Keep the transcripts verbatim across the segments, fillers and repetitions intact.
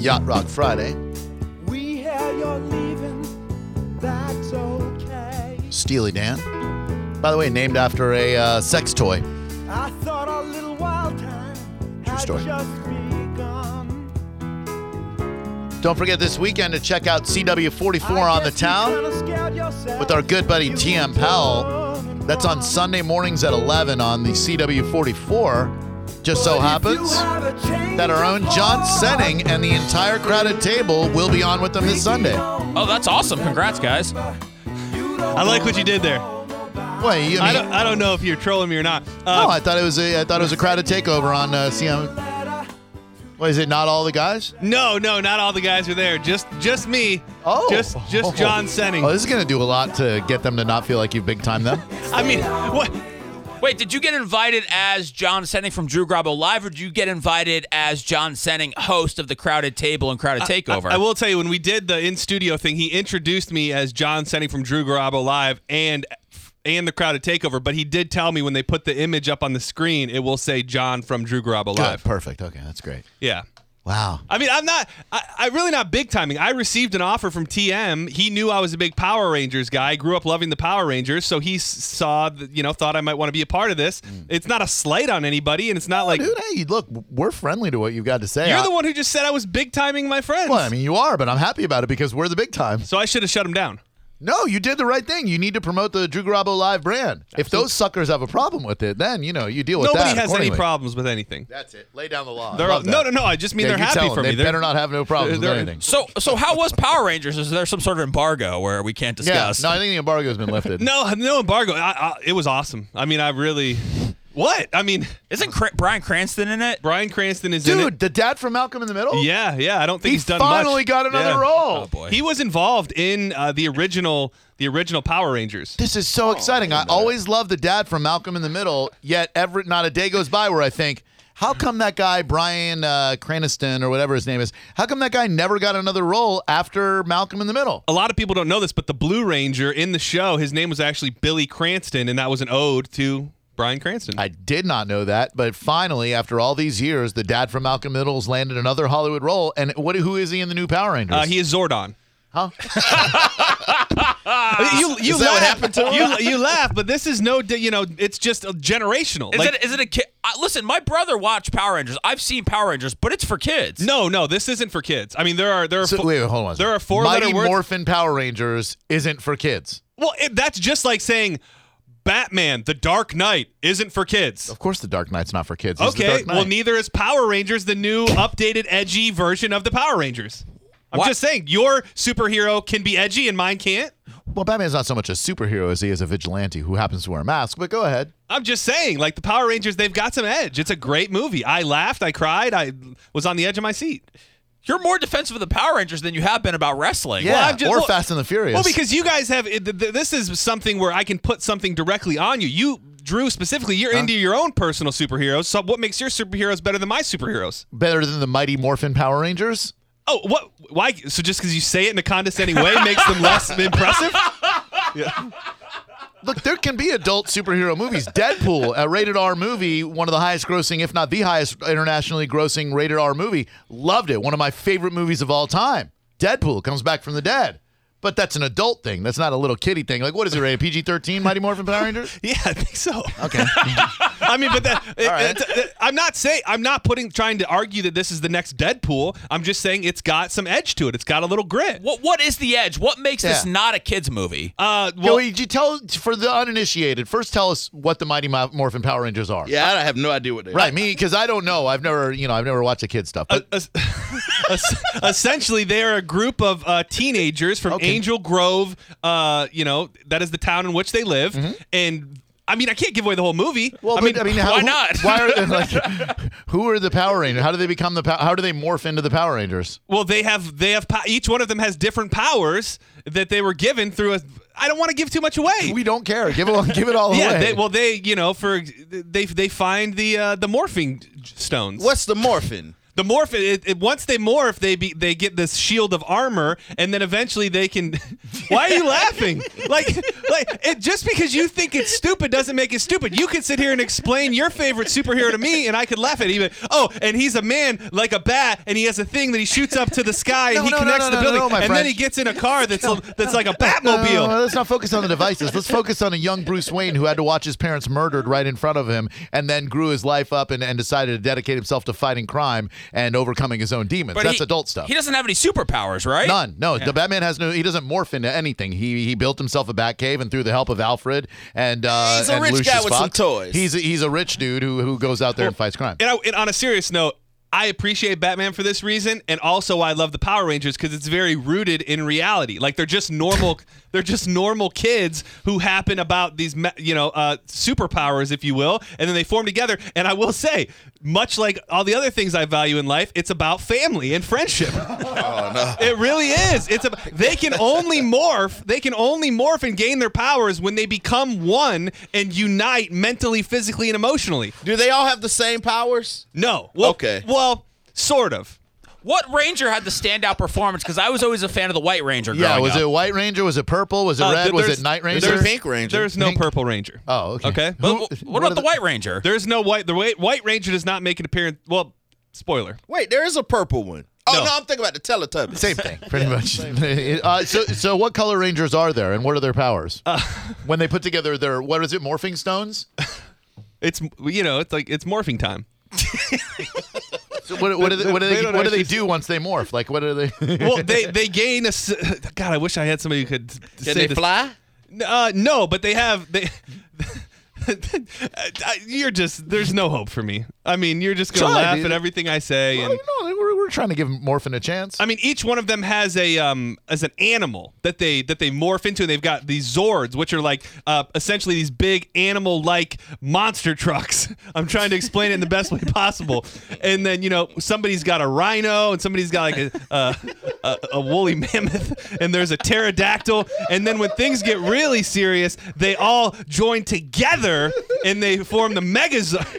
Yacht Rock Friday. We hear you're leaving, that's okay. Steely Dan. By the way, named after a uh, sex toy. I thought a little wild time had story. just begun. Don't forget this weekend to check out C W forty-four on the town with our good buddy T M Powell. That's on Sunday mornings at eleven on the C W forty-four. Just so happens that our own John Senning and the entire crowded table will be on with them this Sunday. Oh, that's awesome. Congrats, guys. I like what you did there. Wait, you mean, I don't, I don't know if you're trolling me or not. Uh, no, I thought it was a I thought it was a crowded takeover on uh, C M. What is it? Not all the guys? No, no, not all the guys are there. Just just me. Oh. Just just Oh. John Senning. Oh, this is going to do a lot to get them to not feel like you've big time them. I mean, what? Wait, did you get invited as John Senning from Drew Garabo Live, or did you get invited as John Senning, host of the Crowded Table and Crowded Takeover? I, I will tell you, when we did the in-studio thing, he introduced me as John Senning from Drew Garabo Live and and the Crowded Takeover, but he did tell me when they put the image up on the screen, it will say John from Drew Garabo Good, Live. perfect. Okay, that's great. Yeah. Wow. I mean, I'm not, I, I'm really not big timing. I received an offer from T M. He knew I was a big Power Rangers guy. I grew up loving the Power Rangers, so he s- saw, the, you know, thought I might want to be a part of this. Mm. It's not a slight on anybody, and it's not Oh, like, dude, hey, look, we're friendly to what you've got to say. you're I, the one who just said I was big timing my friends. Well, I mean, you are, but I'm happy about it because we're the big time. So I should have shut him down. No, you did the right thing. You need to promote the Drew Garabo Live brand. Absolutely. If those suckers have a problem with it, then, you know, you deal with Nobody that has any accordingly. problems with anything. That's it. Lay down the law. They're I all, love that. no, no, no. I just mean Yeah, they're you happy tell for them. me. They They're- better not have no problems with they're- anything. So, so how was Power Rangers? Is there some sort of embargo where we can't Yeah, discuss? no, I think the embargo has been lifted. No, no embargo. I, I, it was awesome. I mean, I really. What? I mean, Isn't Cr- Bryan Cranston in it? Bryan Cranston is in Dude, it. the dad from Malcolm in the Middle? Yeah, yeah. I don't think He he's done finally much. got another Yeah. role. Oh boy. He was involved in uh, the original, the original Power Rangers. This is so exciting. I always love the dad from Malcolm in the Middle, yet every, not a day goes by where I think, how come that guy, Bryan uh, Cranston or whatever his name is, how come that guy never got another role after Malcolm in the Middle? A lot of people don't know this, but the Blue Ranger in the show, his name was actually Billy Cranston, and that was an ode to Bryan Cranston. I did not know that, but finally, after all these years, the dad from Malcolm in the Middle has landed another Hollywood role. And what? Who is he in the new Power Rangers? Uh, he is Zordon. huh? you you Is that laugh, what happened to him? You, you laugh, but this is no, you know, it's just a generational. Is Like, it? Is it a kid? Uh, listen, my brother watched Power Rangers. I've seen Power Rangers, but it's for kids. no, no, this isn't for kids. I mean, there are there are So, fo- wait, wait, hold on. there are four Mighty letter words. Morphin Power Rangers isn't for kids. Well, it, that's just like saying Batman, The Dark Knight isn't for kids. Of course, the Dark Knight's not for kids. It's the Okay, Dark Knight. well, neither is Power Rangers, the new updated, edgy version of the Power Rangers. I'm What? just saying, your superhero can be edgy and mine can't. Well, Batman's not so much a superhero as he is a vigilante who happens to wear a mask, but go ahead. I'm just saying, like the Power Rangers, they've got some edge. It's a great movie. I laughed, I cried, I was on the edge of my seat. You're more defensive of the Power Rangers than you have been about wrestling. Yeah, Well, I'm just- or well- Fast and the Furious. Well, because you guys have, it- th- th- this is something where I can put something directly on you. You, Drew, specifically, you're into your own personal superheroes. So what makes your superheroes better than my superheroes? Better than the Mighty Morphin Power Rangers? Oh, what? Why? So just because you say it in a condescending way makes them less impressive? Yeah. Look, there can be adult superhero movies. Deadpool, a rated R movie, one of the highest grossing, if not the highest internationally grossing rated R movie. Loved it. One of my favorite movies of all time. Deadpool comes back from the dead. But that's an adult thing. That's not a little kiddie thing. Like, what is it, rated P G thirteen, Mighty Morphin Power Rangers? Yeah, I think so. Okay. I mean, but that, it, right. it- it- I'm not saying I'm not putting trying to argue that this is the next Deadpool. I'm just saying it's got some edge to it. It's got a little grit. What What is the edge? What makes this Yeah. not a kids movie? Uh, Well, well, you tell, for the uninitiated, first tell us what the Mighty Mo- Morphin Power Rangers are. Yeah, I have no idea what they Right, are. me, because I don't know. I've never, you know, I've never watched the kids stuff. But es- es- essentially, they are a group of uh, teenagers from Okay. Angel Grove. Uh, you know, that is the town in which they live, and. I mean, I can't give away the whole movie. Well, I but, mean, I mean, how, why who- not? Why are they, like, who are the Power Rangers? How do they become the? Pow- how do they morph into the Power Rangers? well, they have they have po- each one of them has different powers that they were given through a. I don't want to give too much away. We don't care. Give it, give it all yeah, away. they, well, they you know for they they find the uh, the morphing stones. What's the morphin? The morph, it, it, once they morph, they be, they get this shield of armor, and then eventually they can. Why are you laughing? Like, like it, just because you think it's stupid doesn't make it stupid. You could sit here and explain your favorite superhero to me, and I could laugh at it. Even oh, and he's a man like a bat, and he has a thing that he shoots up to the sky, and No, he no, no, connects no, the no, building, no, my and friend. then he gets in a car that's a, that's like a Batmobile. No, no, let's not focus on the devices. Let's focus on a young Bruce Wayne who had to watch his parents murdered right in front of him, and then grew his life up and, and decided to dedicate himself to fighting crime and overcoming his own demons. But That's he- adult stuff. He doesn't have any superpowers, right? None. No, the Batman has no. He doesn't morph into anything. He he built himself a Batcave, and through the help of Alfred and uh, He's a and rich Lucius guy with some Fox, toys. He's a, he's a rich dude who who goes out there and fights crime. And, I, and on a serious note, I appreciate Batman for this reason, and also I love the Power Rangers because it's very rooted in reality. Like they're just normal, they're just normal kids who happen about these, me- you know, uh, superpowers, if you will, and then they form together. And I will say, much like all the other things I value in life, it's about family and friendship. Oh, no. It really is. It's a, they can only morph. They can only morph and gain their powers when they become one and unite mentally, physically, and emotionally. Do they all have the same powers? No. Well, Okay. Well, sort of. What Ranger had the standout performance? Because I was always a fan of the White Ranger. Yeah, growing was up. it White Ranger? Was it purple? Was it Uh, red? th- Was there's- it Night Ranger? There's Pink Ranger. There's no Pink- Purple Ranger. Oh, okay. Okay. But Who- what, what about are the White Ranger? There's no White. The White, White Ranger does not make an appearance. Well, spoiler. Wait, there is a purple one. Oh, No. no, I'm thinking about the Teletubbies. Same thing, pretty much. uh, so, so what color Rangers are there, and what are their powers? Uh, when they put together their what is it, morphing stones? It's you know, it's like it's morphing time. So what, what do they, what do They they, don't what do they actually- do once they morph? Like, what are they? Well, they they gain a. s- God, I wish I had somebody who could Can say they this. fly? Uh, no, but they have they. You're just there's no hope for me. I mean, you're just gonna Try, laugh dude. at everything I say, Well, and no, we're, we're trying to give Morphin a chance. I mean, each one of them has a um as an animal that they that they morph into, and they've got these Zords, which are like uh, essentially these big animal-like monster trucks. I'm trying to explain it in the best way possible. And then you know somebody's got a rhino, and somebody's got like a uh, a, a woolly mammoth, and there's a pterodactyl. And then when things get really serious, they all join together and they form the Megazord.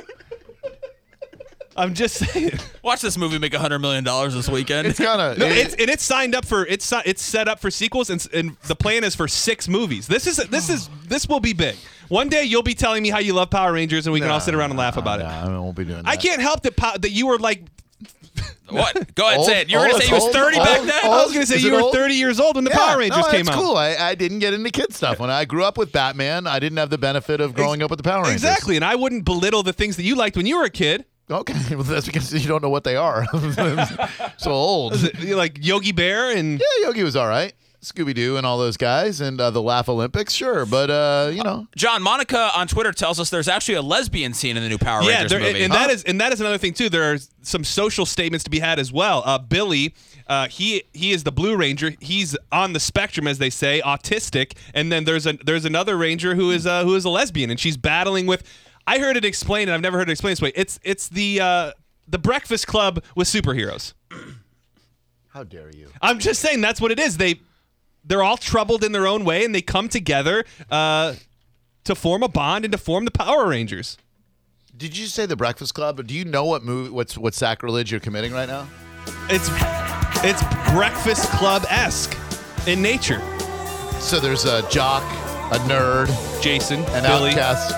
I'm just saying. Watch this movie make a hundred million dollars this weekend. it's kind of No, it's and it's signed up for it's si- it's set up for sequels, and, s- and the plan is for six movies. This is this is this will be big. One day you'll be telling me how you love Power Rangers, and we can all sit around and laugh about it. I won't be doing that. I can't help that pow- that you were like What? Go ahead, Old- say it. You were gonna old- say he was old- thirty old- back then. I was gonna say Is you it were old? thirty years old when the Yeah, Power Rangers no, came that's out. cool. I, I didn't get into kid stuff. When I grew up with Batman, I didn't have the benefit of growing up with the Power Rangers. Exactly, and I wouldn't belittle the things that you liked when you were a kid. Okay, well, that's because you don't know what they are. So old. You're like Yogi Bear and Yeah, Yogi was all right. Scooby Doo and all those guys, and uh, the Laugh Olympics, sure, but uh, you know, John, Monica on Twitter tells us there's actually a lesbian scene in the new Power yeah, Rangers there, movie. and Huh? that is and that is another thing too. There are some social statements to be had as well. Uh, Billy, uh, he he is the Blue Ranger. He's on the spectrum, as they say, autistic. And then there's a there's another Ranger who is uh, who is a lesbian, and she's battling with. I heard it explained, and I've never heard it explained this way. It's it's the uh, the Breakfast Club with superheroes. how dare you? I'm just saying that's what it is. They they're all troubled in their own way, and they come together uh, to form a bond and to form the Power Rangers. Did you say the Breakfast Club? Do you know what movie, what's what sacrilege you're committing right now? It's it's Breakfast Club esque in nature. So there's a jock, a nerd, Jason, an Billy, outcast.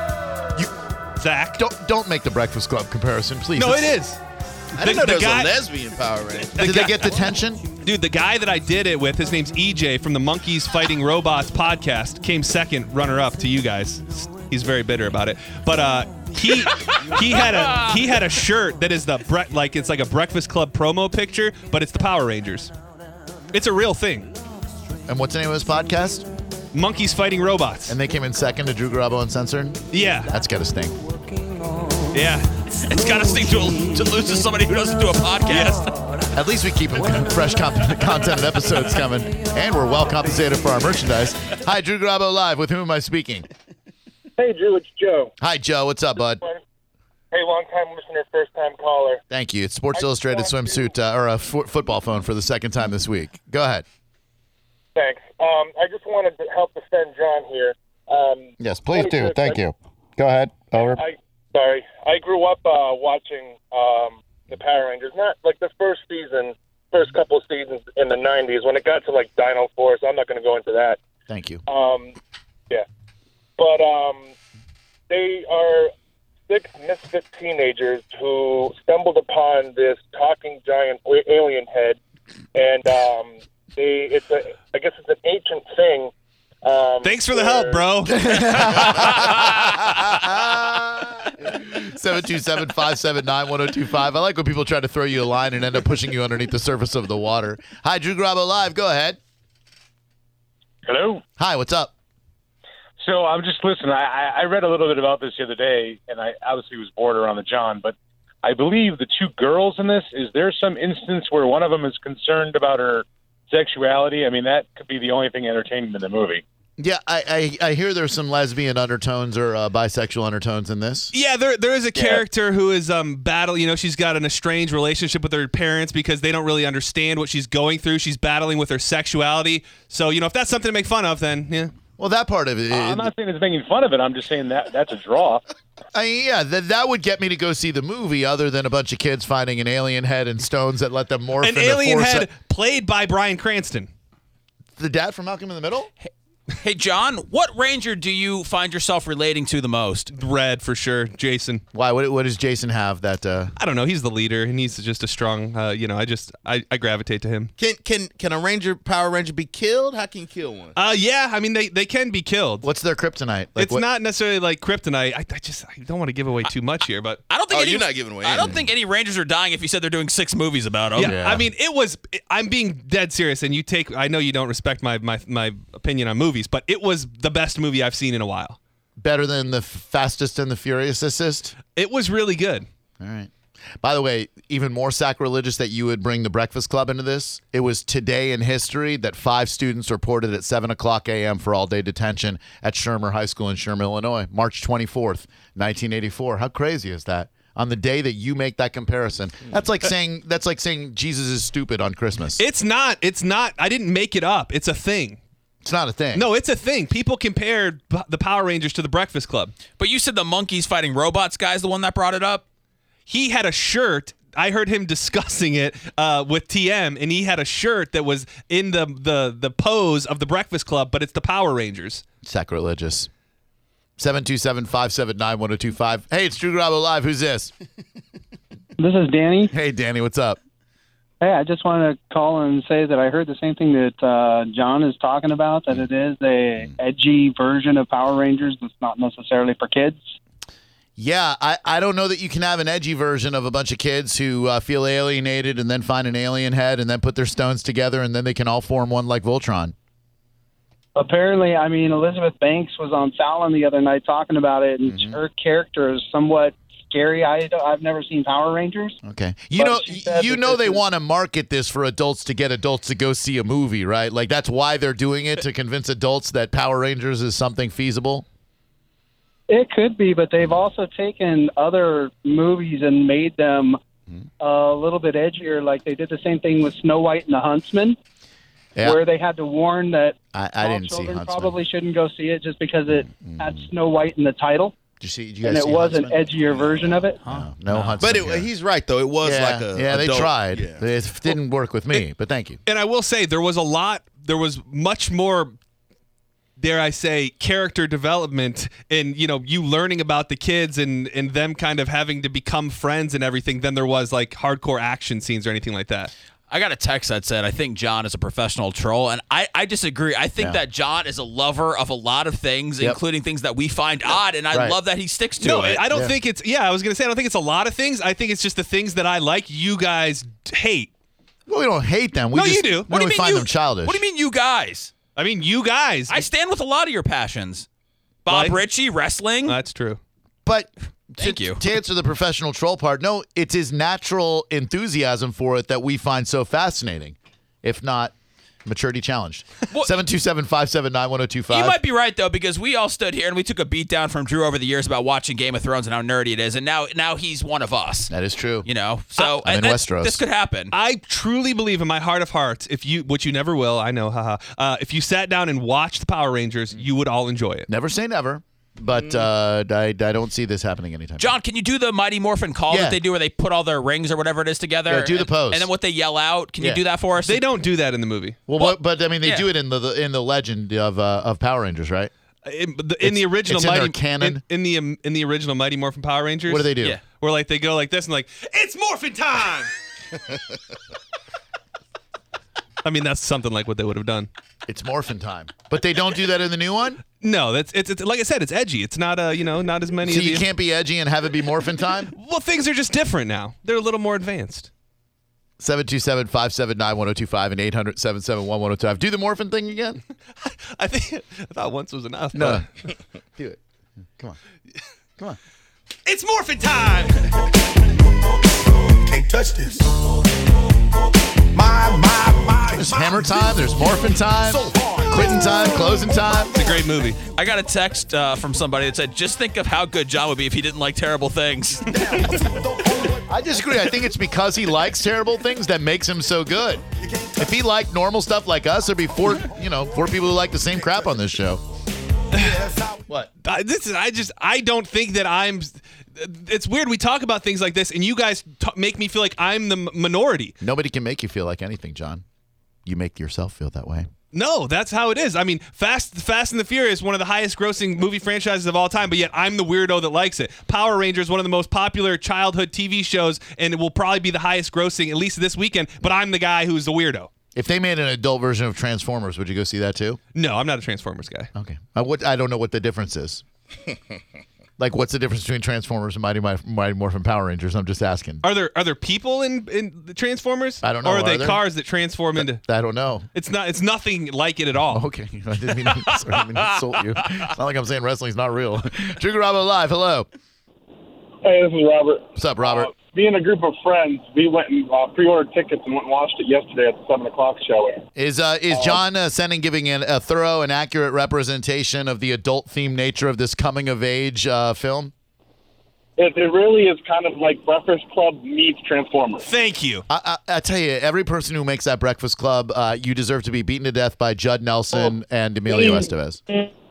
Zach. Don't don't make the Breakfast Club comparison, please. No, it It's- is. I didn't The- know there the was guy- a lesbian Power Ranger. Did guy- they get detention? Dude, the guy that I did it with, his name's E J from the Monkeys Fighting Robots podcast, came second runner-up to you guys. He's very bitter about it, but uh, he he had a he had a shirt that is the bre- like it's like a Breakfast Club promo picture, but it's the Power Rangers. It's a real thing. And what's the name of his podcast? Monkeys Fighting Robots. And they came in second to Drew Garabo Uncensored. Yeah, That's gotta sting. yeah. It's got to sting to, to lose to somebody who doesn't do a podcast. At least we keep fresh comp- content and episodes coming, and we're well compensated for our merchandise. Hi, Drew Garabo Live. With whom am I speaking? Hey, Drew, it's Joe. Hi, Joe. What's up, bud? Hey, long-time listener, first-time caller. Thank you. It's Sports I Illustrated just want swimsuit uh, or a f- football phone for the second time this week. Go ahead. Thanks. Um, I just wanted to help defend John here. Um, Yes, please do. I- Thank you. Go ahead. Over. I sorry. I grew up uh, watching um, the Power Rangers. Not like the first season, first couple of seasons in the nineties when it got to like Dino Force. I'm not going to go into that. Thank you. Um, yeah, but um, they are six misfit teenagers who stumbled upon this talking giant alien head, and um, they it's a I guess it's an ancient thing. Um, Thanks for the help, bro. seven two seven, five seven nine, one oh two five. I like when people try to throw you a line and end up pushing you underneath the surface of the water. Hi, Drew Garabo Live. Go ahead. Hello. Hi, what's up? So I'm just listening. I, I read a little bit about this the other day, and I obviously was bored around the John, but I believe the two girls in this, is there some instance where one of them is concerned about her sexuality? I mean, that could be the only thing entertaining in the movie. Yeah, I, I, I hear there's some lesbian undertones or uh, bisexual undertones in this. Yeah, there there is a character who is um battle. You know, she's got an estranged relationship with her parents because they don't really understand what she's going through. She's battling with her sexuality. So you know, if that's something to make fun of, then yeah. Well, that part of it. Uh, I'm not saying it's making fun of it. I'm just saying that that's a draw. I mean, yeah, that that would get me to go see the movie. Other than a bunch of kids finding an alien head and stones that let them morph. An into alien force- head played by Bryan Cranston. The dad from Malcolm in the Middle. Hey, John, what Ranger do you find yourself relating to the most? Red for sure. Jason. Why? What, what does Jason have that? Uh... I don't know. He's the leader, and he's just a strong. Uh, you know, I just I, I gravitate to him. Can can can a Ranger Power Ranger be killed? How can you kill one? Uh, yeah. I mean, they, they can be killed. What's their kryptonite? Like, it's what- not necessarily like kryptonite. I, I just I don't want to give away too much here, but I don't think Oh, any, you're not giving away I don't anything. think any Rangers are dying if you said they're doing six movies about them. yeah, I mean, it was. I'm being dead serious, and you take. I know you don't respect my my my opinion on movies, but it was the best movie I've seen in a while. better than the Fastest and the Furious assist? It was really good. All right. By the way, even more sacrilegious that you would bring the Breakfast Club into this. It was today in history that five students reported at seven o'clock a.m. for all-day detention at Shermer High School in Shermer, Illinois, March twenty-fourth, nineteen eighty-four. How crazy is that? On the day that you make that comparison, that's like saying that's like saying Jesus is stupid on Christmas. It's not. It's not. I didn't make it up. It's a thing. It's not a thing. No, it's a thing. People compared b- the Power Rangers to the Breakfast Club. But you said the monkeys fighting robots guy's the one that brought it up? He had a shirt. I heard him discussing it uh, with T M, and he had a shirt that was in the, the the pose of the Breakfast Club, but it's the Power Rangers. Sacrilegious. seven two seven, five seven nine, one oh two five. Hey, it's Drew Garabo Live. Who's this? This is Danny. Hey, Danny, what's up? Hey, I just want to call and say that I heard the same thing that uh, John is talking about, that it is a edgy version of Power Rangers that's not necessarily for kids. Yeah, I, I don't know that you can have an edgy version of a bunch of kids who uh, feel alienated and then find an alien head and then put their stones together and then they can all form one like Voltron. Apparently, I mean, Elizabeth Banks was on Fallon the other night talking about it, and Mm-hmm. her character is somewhat scary. I, I've never seen Power Rangers. Okay. You But know she said you that know this they is- want to market this for adults to get adults to go see a movie, right? Like that's why they're doing it, to convince adults that Power Rangers is something feasible. It could be, but they've also taken other movies and made them a little bit edgier. Like they did the same thing with Snow White and the Huntsman, Yeah. where they had to warn that I, I all didn't see children Huntsman. probably shouldn't go see it just because it had Snow White in the title, Did you see did you and guys it see was an Huntsman? edgier version of it. No, no Huntsman. But it, here. he's right though. It was yeah, like a yeah, they adult- tried. Yeah. It didn't work with me, but thank you. And I will say, there was a lot, there was much more, dare I say, character development and, you know, you learning about the kids and, and them kind of having to become friends and everything than there was like hardcore action scenes or anything like that. I got a text that said, I think John is a professional troll, and I, I disagree. I think Yeah. that John is a lover of a lot of things, Yep. including things that we find odd, and I Right. love that he sticks to No, it. I don't Yeah. think it's, yeah, I was going to say, I don't think it's a lot of things. I think it's just the things that I like, you guys hate. Well, we don't hate them. We No, just, you do. We What do you only mean find you, them childish. What do you mean, you guys? I mean, you guys. I stand with a lot of your passions. Bob Like- Ritchie, wrestling. That's true. But Thank to, you. to answer the professional troll part, no, it's his natural enthusiasm for it that we find so fascinating, if not maturity challenged. Well- seven two seven, five seven nine, one oh two five. You might be right though, because we all stood here and we took a beat down from Drew over the years about watching Game of Thrones and how nerdy it is, and now now he's one of us. That is true. You know, so I'm in that- Westeros. This could happen. I truly believe in my heart of hearts, if you, which you never will, I know, haha. Uh, if you sat down and watched the Power Rangers, you would all enjoy it. Never say never. but uh, I, I don't see this happening anytime. John, can you do the Mighty Morphin call Yeah. that they do where they put all their rings or whatever it is together? Yeah, do the and, pose. And then what they yell out. Can Yeah. you do that for us? They don't do that in the movie. Well, but, but I mean, they Yeah. do it in the, the in the legend of uh, of Power Rangers, right? In, the, in the It's- original it's in their Mighty canon. In, in the um, in the original Mighty Morphin Power Rangers, What do they do? Yeah. Where like they go like this and like it's morphin time. I mean, that's something like what they would have done. It's morphin time, but they don't do that in the new one. No, that's it's, it's like I said, it's edgy. It's not uh you know not as many. So of you the, can't be edgy and have it be morphin time. Well, things are just different now. They're a little more advanced. seven two seven, five seven nine, one oh two five and eight hundred, seven seven one, one oh two five. Do the morphin thing again. I think I thought once was enough. No, but- do it. Come on, come on. It's morphin time. Can't touch this. My, my, my. There's hammer time. There's morphin time. Quitting time. Closing time. It's a great movie. I got a text uh, from somebody that said, just think of how good John would be if he didn't like terrible things. I disagree. I think it's because he likes terrible things that makes him so good. If he liked normal stuff like us, there'd be four, you know, four people who like the same crap on this show. What? I, this is, I just I don't think that I'm. It's weird. We talk about things like this, and you guys t- make me feel like I'm the m- minority. Nobody can make you feel like anything, John. You make yourself feel that way. No, that's how it is. I mean, Fast Fast and the Furious, one of the highest grossing movie franchises of all time, but yet I'm the weirdo that likes it. Power Rangers, one of the most popular childhood T V shows, and it will probably be the highest grossing, at least this weekend, but I'm the guy who's the weirdo. If they made an adult version of Transformers, would you go see that too? No, I'm not a Transformers guy. Okay. I, what, I don't know what the difference is. Like, what's the difference between Transformers and Mighty, Mighty Morphin Power Rangers? I'm just asking. Are there are there people in, in the Transformers? I don't know. Or are, Are they there? cars that transform into? I don't know. It's not. It's nothing like it at all. Okay. I didn't mean to, sorry, I didn't mean to insult you. It's not like I'm saying wrestling's not real. Drew Garabo Live. Hello. Hey, this is Robert. What's up, Robert? Uh, me and a group of friends, we went and uh, pre-ordered tickets and went and watched it yesterday at the seven o'clock showing. Is uh, is John uh, Senning giving an, a thorough and accurate representation of the adult-themed nature of this coming-of-age uh, film? It, it really is kind of like Breakfast Club meets Transformers. Thank you. I, I, I tell you, every person who makes that Breakfast Club, uh, you deserve to be beaten to death by Judd Nelson and Emilio Estevez.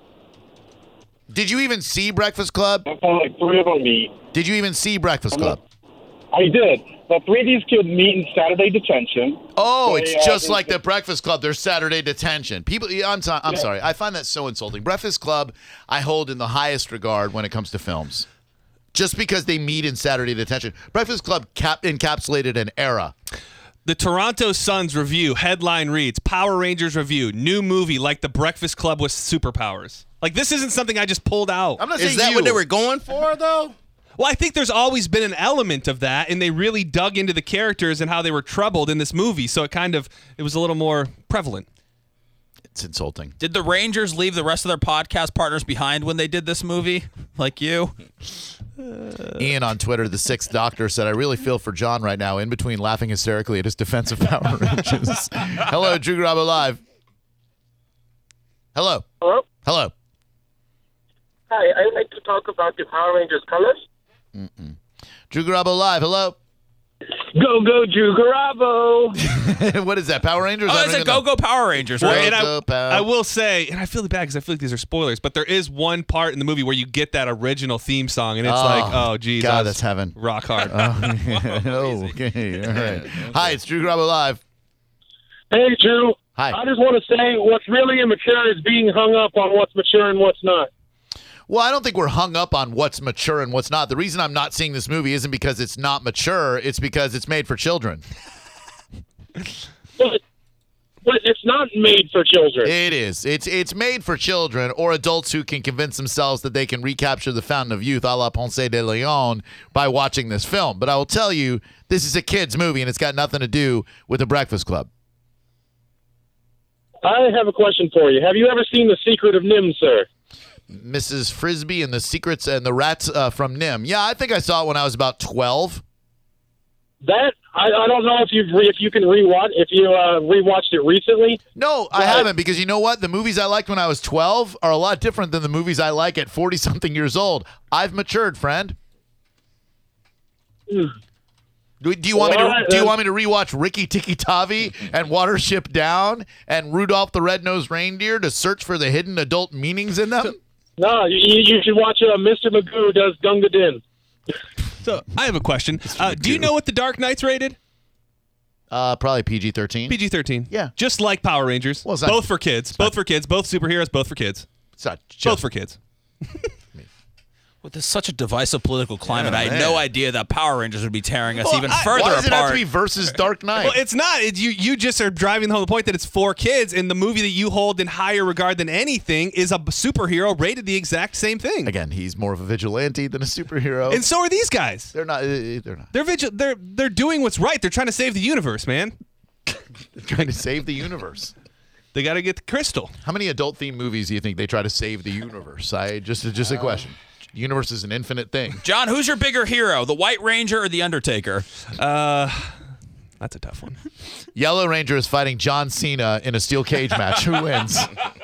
Did you even see Breakfast Club? That's how like three of them meet. Did you even see Breakfast Club? I did. The three of these kids meet in Saturday detention. Oh, They, it's uh, just they- like the Breakfast Club. There's Saturday detention. People, yeah, I'm, so, I'm sorry. I find that so insulting. Breakfast Club, I hold in the highest regard when it comes to films. Just because they meet in Saturday detention. Breakfast Club cap- encapsulated an era. The Toronto Sun's review headline reads: Power Rangers review, new movie like the Breakfast Club with superpowers. Like, this isn't something I just pulled out. I'm not Is saying that you. what they were going for, though? Well, I think there's always been an element of that, and they really dug into the characters and how they were troubled in this movie, so it kind of it was a little more prevalent. It's insulting. Did the Rangers leave the rest of their podcast partners behind when they did this movie? Like you? Ian on Twitter, the sixth doctor, said, I really feel for John right now, in between laughing hysterically at his defensive Power Rangers. Hello, Drew Garabo Live. Hello. Hello? Hello. Hi, I'd like to talk about the Power Rangers colors. Drew Garabo Live. Hello. Go, go, Drew Garabo. What is that, Power Rangers? Oh, I it's don't a even know. Go Go Power Rangers, Well, right? and I, Go, Power. I will say, and I feel bad because I feel like these are spoilers, but there is one part in the movie where you get that original theme song, and it's Oh, like, oh, geez, God, I was that's heaven. rock hard. oh, okay. All right. Hi, it's Drew Garabo Live. Hey, Drew. Hi. I just want to say what's really immature is being hung up on what's mature and what's not. Well, I don't think we're hung up on what's mature and what's not. The reason I'm not seeing this movie isn't because it's not mature. It's because it's made for children. But, but it's not made for children. It is. It's it's made for children or adults who can convince themselves that they can recapture the fountain of youth a la Ponce de Leon by watching this film. But I will tell you, this is a kid's movie, and it's got nothing to do with the Breakfast Club. I have a question for you. Have you ever seen The Secret of Nim, sir? Missus Frisbee and the Secrets and the Rats uh, from Nim. Yeah, I think I saw it when I was about twelve. That I, I don't know if you re, if you can rewatch if you uh, rewatched it recently. No, I But- haven't, because you know what? The movies I liked when I was twelve are a lot different than the movies I like at forty-something years old. I've matured, friend. Do, do you want me to Well, do you uh, want me to rewatch Ricky Tikki Tavi and Watership Down and Rudolph the Red-Nosed Reindeer to search for the hidden adult meanings in them? No, you, you should watch uh, Mister Magoo does Gunga Din. So I have a question. Uh, do you know what the Dark Knight's rated? Uh, probably P G thirteen. P G thirteen. Yeah. Just like Power Rangers. Well, it's not- both for kids. Both for kids. Both superheroes. Both for kids. It's not just, Both for kids. With this, such a divisive political climate, Yeah, I had man. no idea that Power Rangers would be tearing us Well, even I- further Why does it have apart. to be versus Dark Knight? Well, it's not. It, you you just are driving the whole point that it's for kids, and the movie that you hold in higher regard than anything is a superhero rated the exact same thing. Again, he's more of a vigilante than a superhero. And so are these guys. they're not. uh, They're not. They're vigil- They're they're doing what's right. They're trying to save the universe, man. They're trying to save the universe. They got to get the crystal. How many adult-themed movies do you think they try to save the universe? I just just a question. Universe is an infinite thing. John, who's your bigger hero, the White Ranger or the Undertaker? Uh, that's a tough one. Yellow Ranger is fighting John Cena in a steel cage match. Who wins?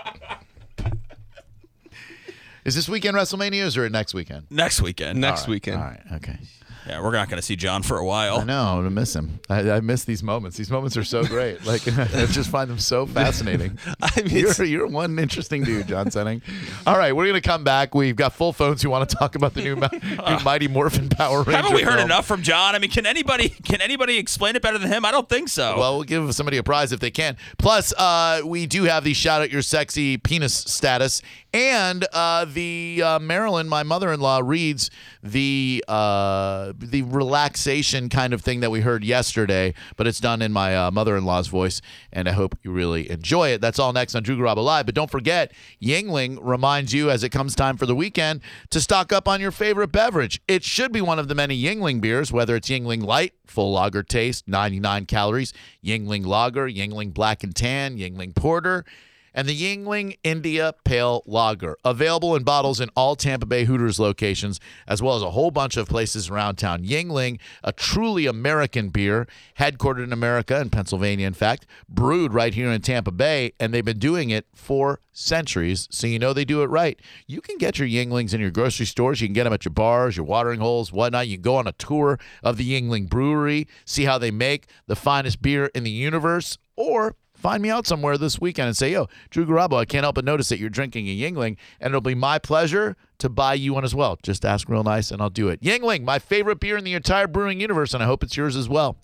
Is this weekend WrestleMania or is it next weekend? Next weekend. Next All right, weekend. All right. Okay. Yeah, we're not going to see John for a I while. know. I'm gonna miss him. I, I miss these moments. These moments are so great. Like I just find them so fascinating. I mean, You're, it's- you're one interesting dude, John Senning. All right, we're gonna come back. We've got full phones who want to talk about the new, new Mighty Morphin Power Ranger. Haven't we heard film. enough from John? I mean, can anybody can anybody explain it better than him? I don't think so. Well, we'll give somebody a prize if they can. Plus, uh, we do have the shout out your sexy penis status, and uh, the uh, Marilyn, my mother-in-law, reads the uh, the relaxation kind of thing that we heard yesterday, but it's done in my uh, mother-in-law's voice, and I hope you really enjoy it. That's all next on Drew Garabo Live. But don't forget, Yingling reminds you as it comes time for the weekend to stock up on your favorite beverage. It should be one of the many Yingling beers, whether it's Yingling Light, full lager taste, ninety-nine calories, Yingling Lager, Yingling Black and Tan, Yingling Porter, and the Yingling India Pale Lager. Available in bottles in all Tampa Bay Hooters locations, as well as a whole bunch of places around town. Yingling, a truly American beer, headquartered in America, in Pennsylvania, in fact, brewed right here in Tampa Bay, and they've been doing it for centuries, so you know they do it right. You can get your Yinglings in your grocery stores. You can get them at your bars, your watering holes, whatnot. You can go on a tour of the Yingling Brewery, see how they make the finest beer in the universe, or find me out somewhere this weekend and say, yo, Drew Garabo, I can't help but notice that you're drinking a Yingling, and it'll be my pleasure to buy you one as well. Just ask real nice, and I'll do it. Yingling, my favorite beer in the entire brewing universe, and I hope it's yours as well.